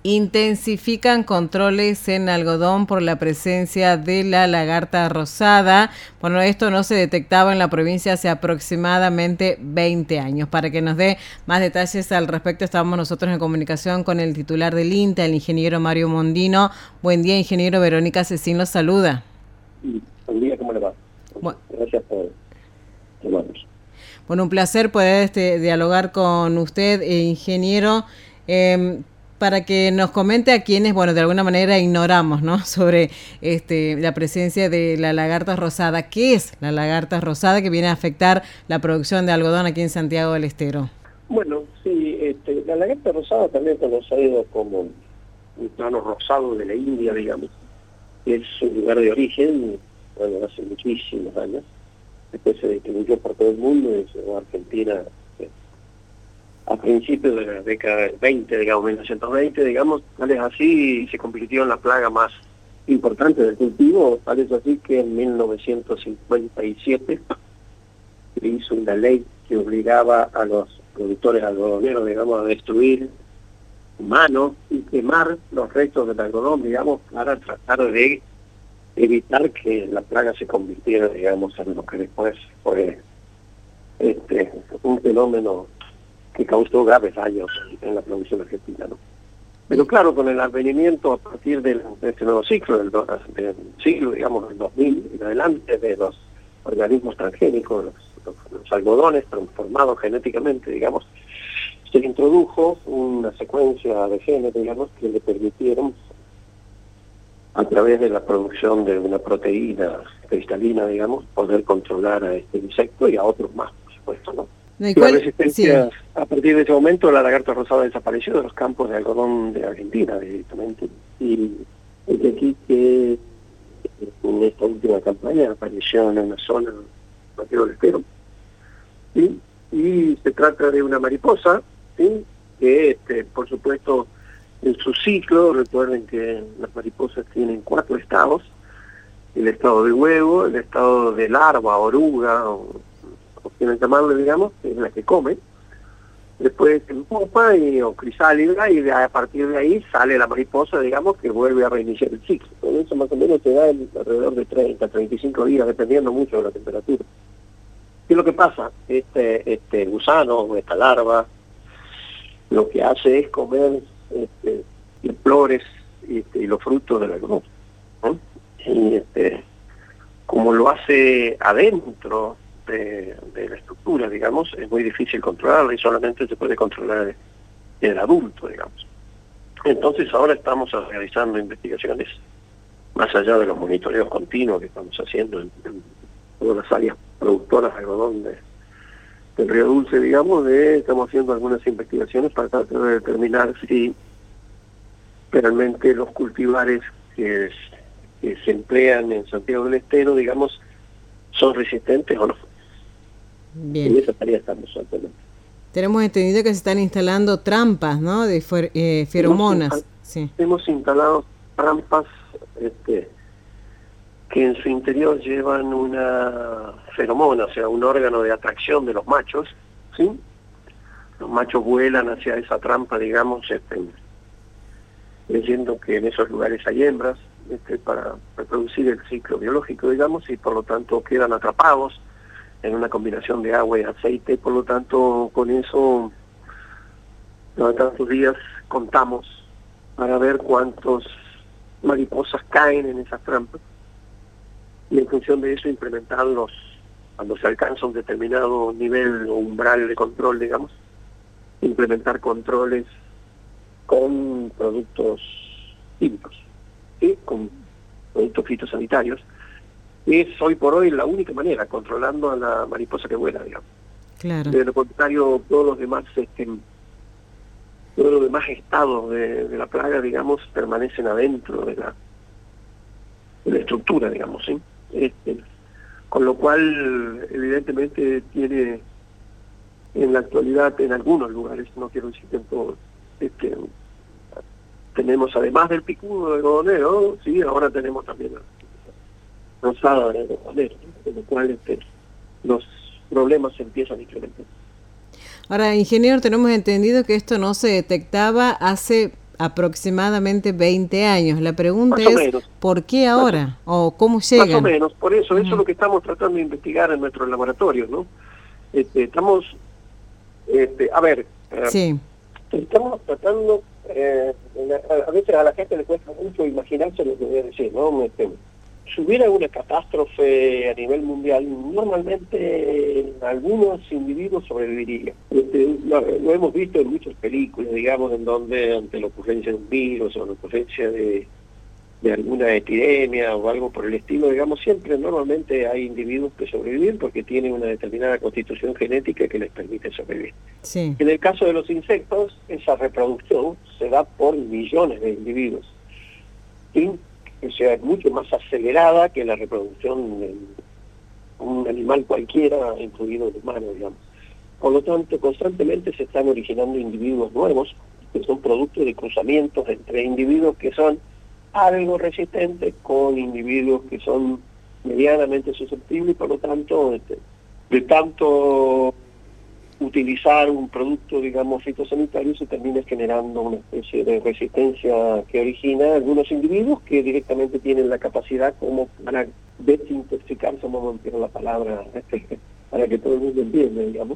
intensifican controles en algodón por la presencia de la lagarta rosada. Bueno, esto no se detectaba en la provincia hace aproximadamente 20 años. Para que nos dé más detalles al respecto, estamos nosotros en comunicación con el titular del INTA, el ingeniero Mario Mondino. Buen día, ingeniero. Verónica Cecín los saluda. Buen día, ¿cómo le va? Gracias por llamarnos. Bueno, un placer poder dialogar con usted, ingeniero. Para que nos comente a quienes, bueno, de alguna manera ignoramos, ¿no?, sobre la presencia de la lagarta rosada. ¿Qué es la lagarta rosada que viene a afectar la producción de algodón aquí en Santiago del Estero? Bueno, sí, la lagarta rosada, también conocido como un plano rosado de la India, digamos, es un lugar de origen, bueno, hace muchísimos años. Después se distribuyó por todo el mundo, y llegó a Argentina a principios de la década del 20, digamos, 1920, digamos, tal es así, se convirtió en la plaga más importante del cultivo, tal es así que en 1957 se hizo una ley que obligaba a los productores algodoneros, digamos, a destruir mano y quemar los restos del algodón, digamos, para tratar de evitar que la plaga se convirtiera, digamos, en lo que después fue un fenómeno que causó graves daños en la producción argentina, ¿no? Pero claro, con el advenimiento a partir de este nuevo ciclo, del siglo, digamos, del 2000 en adelante, de los organismos transgénicos, los algodones transformados genéticamente, digamos, se introdujo una secuencia de genes, digamos, que le permitieron, a través de la producción de una proteína cristalina, digamos, poder controlar a este insecto y a otros más, por supuesto, ¿no? La resistencia, sí. A partir de ese momento, la lagarta rosada desapareció de los campos de algodón de Argentina directamente. Y es de aquí que en esta última campaña apareció en una zona de Santiago del Estero. ¿Sí? Y se trata de una mariposa, ¿sí?, que por supuesto en su ciclo, recuerden que las mariposas tienen 4 estados: el estado de huevo, el estado de larva, oruga, o quieren llamarle, digamos, que es la que come, después en pupa o crisálida, y a partir de ahí sale la mariposa, digamos, que vuelve a reiniciar el ciclo. Todo eso más o menos se da alrededor de 30, 35 días, dependiendo mucho de la temperatura. ¿Qué es lo que pasa? Este gusano o esta larva lo que hace es comer las flores y los frutos del algodón, ¿no? Y como lo hace adentro de la estructura, digamos, es muy difícil controlarla y solamente se puede controlar el adulto, digamos. Entonces ahora estamos realizando investigaciones más allá de los monitoreos continuos que estamos haciendo en todas las áreas productoras de algodón del Río Dulce, digamos, estamos haciendo algunas investigaciones para tratar de determinar si realmente los cultivares que se emplean en Santiago del Estero, digamos, son resistentes o no. Bien. En esa tarea estamos actualmente. Tenemos entendido que se están instalando trampas, ¿no?, de feromonas. Hemos instalado trampas que en su interior llevan una feromona, o sea, un órgano de atracción de los machos, ¿sí? Los machos vuelan hacia esa trampa, digamos, creyendo que en esos lugares hay hembras, para reproducir el ciclo biológico, digamos, y por lo tanto quedan atrapados en una combinación de agua y aceite. Por lo tanto, con eso, cada tantos días contamos para ver cuántas mariposas caen en esas trampas, y en función de eso implementarlos cuando se alcanza un determinado nivel o umbral de control, digamos, implementar controles con productos químicos, ¿sí?, con productos fitosanitarios. Es hoy por hoy la única manera, controlando a la mariposa que vuela, digamos. Claro. De lo contrario, todos los demás estados de la plaga, digamos, permanecen adentro de la estructura, digamos, ¿sí? Con lo cual, evidentemente, tiene en la actualidad, en algunos lugares, no quiero decir que en todos, tenemos, además del picudo algodonero, sí, ahora tenemos también rosada del algodonero, con lo cual los problemas se empiezan a incrementar. Ahora, ingeniero, tenemos entendido que esto no se detectaba hace aproximadamente 20 años. La pregunta Más o es, menos. ¿por qué ahora? ¿O cómo llegan? Más o menos, por eso, eso es lo que estamos tratando de investigar en nuestros laboratorios, ¿no? Estamos, a ver, Sí. estamos tratando, a veces a la gente le cuesta mucho imaginarse lo que voy a decir, ¿no? Si hubiera una catástrofe a nivel mundial, normalmente algunos individuos sobrevivirían. Lo hemos visto en muchas películas, digamos, en donde ante la ocurrencia de un virus o la ocurrencia de alguna epidemia o algo por el estilo, digamos, siempre normalmente hay individuos que sobreviven porque tienen una determinada constitución genética que les permite sobrevivir. Sí. En el caso de los insectos, esa reproducción se da por millones de individuos, ¿sí? O sea, es mucho más acelerada que la reproducción de un animal cualquiera, incluido el humano, digamos. Por lo tanto, constantemente se están originando individuos nuevos, que son producto de cruzamientos entre individuos que son algo resistentes con individuos que son medianamente susceptibles y por lo tanto, de tanto utilizar un producto, digamos, fitosanitario, se termina generando una especie de resistencia que origina algunos individuos que directamente tienen la capacidad como para desintoxicarse, vamos a emplear la palabra, para que todo el mundo entienda, digamos,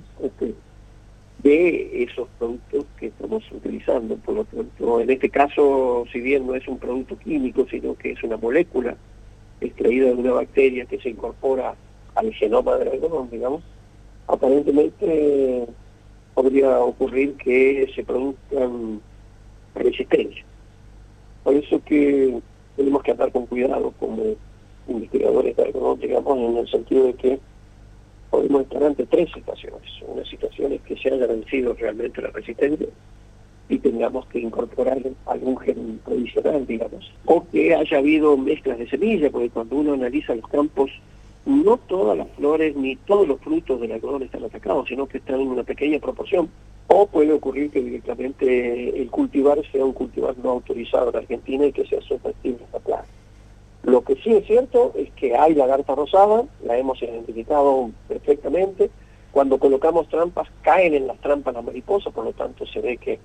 de esos productos que estamos utilizando. Por lo tanto, en este caso, si bien no es un producto químico, sino que es una molécula extraída de una bacteria que se incorpora al genoma del algodón, digamos, aparentemente podría ocurrir que se produzcan resistencia. Por eso que tenemos que andar con cuidado como investigadores de algodón, digamos, en el sentido de que podemos estar ante tres situaciones. Una situación es que se haya vencido realmente la resistencia y tengamos que incorporar algún gen adicional, digamos, o que haya habido mezclas de semillas, porque cuando uno analiza los campos, no todas las flores ni todos los frutos del algodón están atacados, sino que están en una pequeña proporción. O puede ocurrir que directamente el cultivar sea un cultivar no autorizado en Argentina y que sea susceptible a esta plaga. Lo que sí es cierto es que hay lagarta rosada, la hemos identificado perfectamente. Cuando colocamos trampas, caen en las trampas las mariposas, por lo tanto se ve que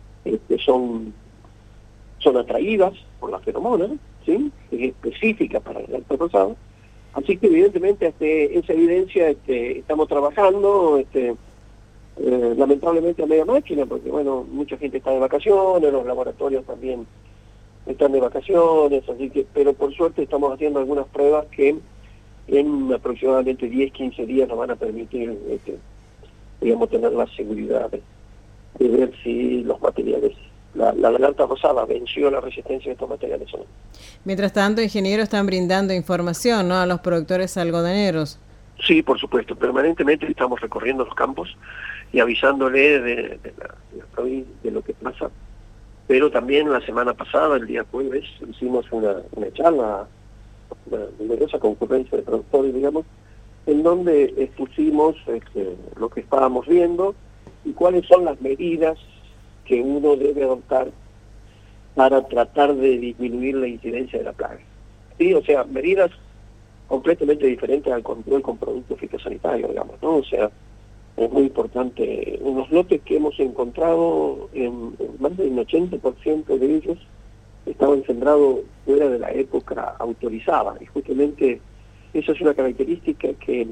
son atraídas por la feromona, ¿sí? Es específica para la lagarta rosada. Así que evidentemente esa evidencia estamos trabajando, lamentablemente a media máquina, porque bueno, mucha gente está de vacaciones, los laboratorios también están de vacaciones, así que, pero por suerte estamos haciendo algunas pruebas que en aproximadamente 10, 15 días nos van a permitir, digamos, tener la seguridad de ver si los materiales, la lagarta rosada venció la resistencia de estos materiales o no. Mientras tanto, ingenieros están brindando información, ¿no?, a los productores algodoneros. Sí, por supuesto, permanentemente estamos recorriendo los campos y avisándole de la provincia, de lo que pasa. Pero también la semana pasada, el día jueves, hicimos una charla, una numerosa concurrencia de productores, digamos, en donde expusimos lo que estábamos viendo y cuáles son las medidas que uno debe adoptar para tratar de disminuir la incidencia de la plaga. Sí, o sea, medidas completamente diferentes al control con productos fitosanitarios, digamos, ¿no? O sea, es muy importante. Unos lotes que hemos encontrado, en más del 80% de ellos estaban sembrados fuera de la época autorizada. Y justamente esa es una característica que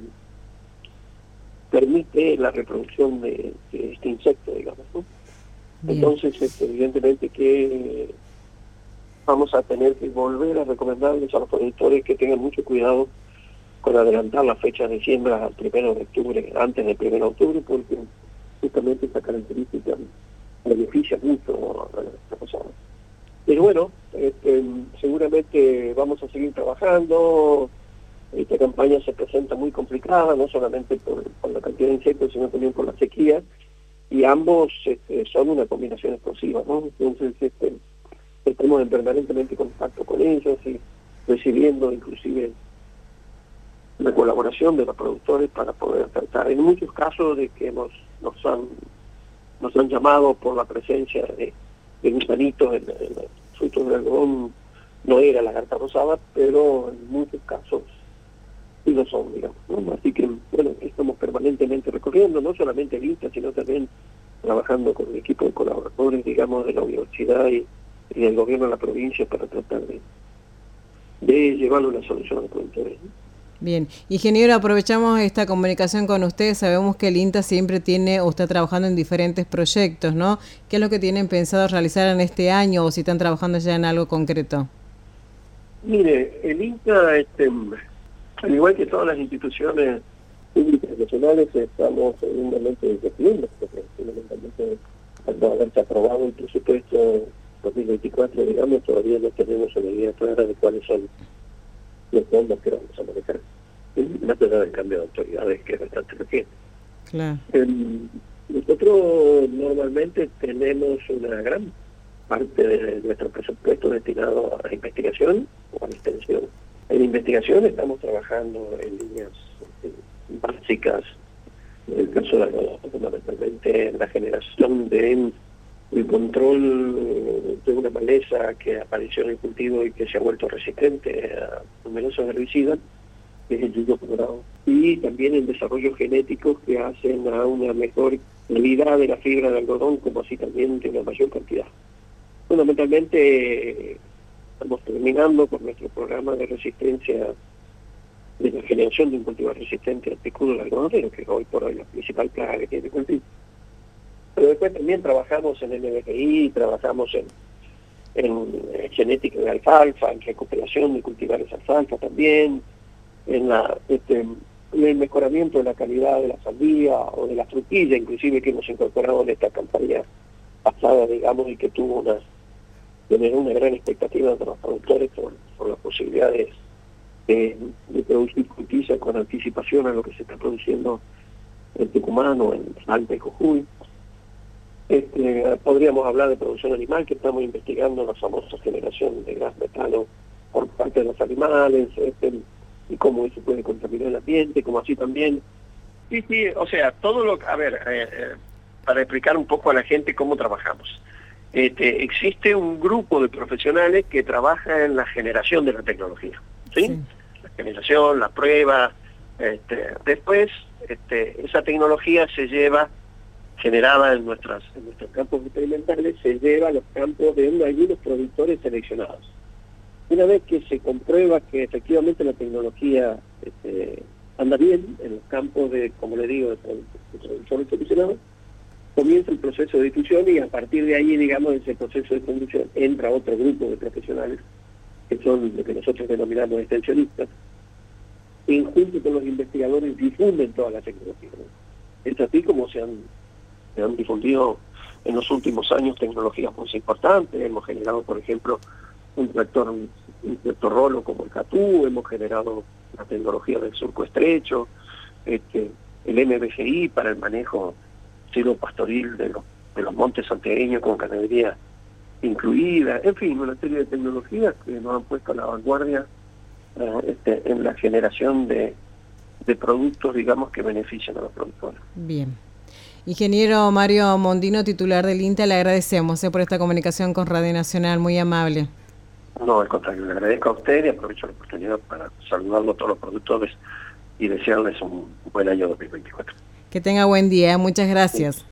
permite la reproducción de este insecto, digamos, ¿no? Bien. Entonces, evidentemente que vamos a tener que volver a recomendarles a los productores que tengan mucho cuidado con adelantar la fecha de siembra al 1 de octubre, antes del 1 de octubre, porque justamente esta característica beneficia mucho a la persona. Pero bueno, seguramente vamos a seguir trabajando. Esta campaña se presenta muy complicada, no solamente por la cantidad de insectos, sino también por la sequía, y ambos son una combinación explosiva, ¿no? Entonces, estamos en permanentemente contacto con ellos y recibiendo inclusive la colaboración de los productores para poder tratar. En muchos casos de que nos han llamado por la presencia de gusanitos en los frutos del algodón, no era lagarta rosada, pero en muchos casos sí lo son, digamos, ¿no? Así que, bueno, estamos permanentemente recorriendo, no solamente el INTA, sino también trabajando con un equipo de colaboradores, digamos, de la universidad y del gobierno de la provincia para tratar de llevarle una solución a los productores. Bien, ingeniero, aprovechamos esta comunicación con usted. Sabemos que el INTA siempre tiene o está trabajando en diferentes proyectos, ¿no? ¿Qué es lo que tienen pensado realizar en este año o si están trabajando ya en algo concreto? Mire, el INTA, al igual que todas las instituciones públicas y nacionales, estamos en un momento de incertidumbre, porque fundamentalmente, al no haberse aprobado el presupuesto 2024, digamos, todavía no tenemos una idea clara de cuáles son los fondos que vamos a manejar, más allá del cambio de autoridades que es bastante reciente. Claro. Nosotros normalmente tenemos una gran parte de nuestro presupuesto destinado a investigación o a la extensión. En investigación estamos trabajando en líneas básicas, en el caso de algodón, fundamentalmente en la generación de el control de una maleza que apareció en el cultivo y que se ha vuelto resistente a numerosos herbicidas, que es el yuyo colorado, y también en desarrollos genéticos que hacen a una mejor calidad de la fibra de algodón, como así también de una mayor cantidad. Fundamentalmente estamos terminando con nuestro programa de resistencia, de la generación de un cultivar resistente al picudo del algodonero, que hoy por hoy la principal plaga que tiene el cultivo. Pero después también trabajamos en NBGI, trabajamos en genética de alfalfa, en recuperación de cultivares alfalfa también, en el mejoramiento de la calidad de la sandía o de la frutilla, inclusive que hemos incorporado en esta campaña pasada, digamos, y que generó una gran expectativa de los productores por las posibilidades de producir frutilla con anticipación a lo que se está produciendo en Tucumán o en Salta y Jujuy. Podríamos hablar de producción animal, que estamos investigando la famosa generación de gas metano por parte de los animales, y cómo eso puede contaminar el ambiente, como así también. Sí, o sea, todo lo... A ver, para explicar un poco a la gente cómo trabajamos. Existe un grupo de profesionales que trabaja en la generación de la tecnología, ¿sí? Sí. La generación, la prueba, después esa tecnología se lleva, generada en nuestros campos experimentales, se lleva a los campos de algunos productores seleccionados. Una vez que se comprueba que efectivamente la tecnología anda bien en los campos de, como le digo, de productores seleccionados, comienza el proceso de difusión y a partir de ahí, digamos, en ese proceso de conducción entra otro grupo de profesionales que son lo que nosotros denominamos extensionistas, y junto con los investigadores difunden toda la tecnología, ¿no? Es así como se han difundido en los últimos años tecnologías muy importantes. Hemos generado, por ejemplo, un tractor rolo como el Catú, hemos generado la tecnología del surco estrecho, el MBGI para el manejo silvopastoril de los montes santiagueños con ganadería incluida, en fin, una serie de tecnologías que nos han puesto a la vanguardia en la generación de productos, digamos, que benefician a los productores. Bien. Ingeniero Mario Mondino, titular del INTA, le agradecemos por esta comunicación con Radio Nacional, muy amable. No, al contrario, le agradezco a usted y aprovecho la oportunidad para saludarlo a todos los productores y desearles un buen año 2024. Que tenga buen día, muchas gracias. Sí.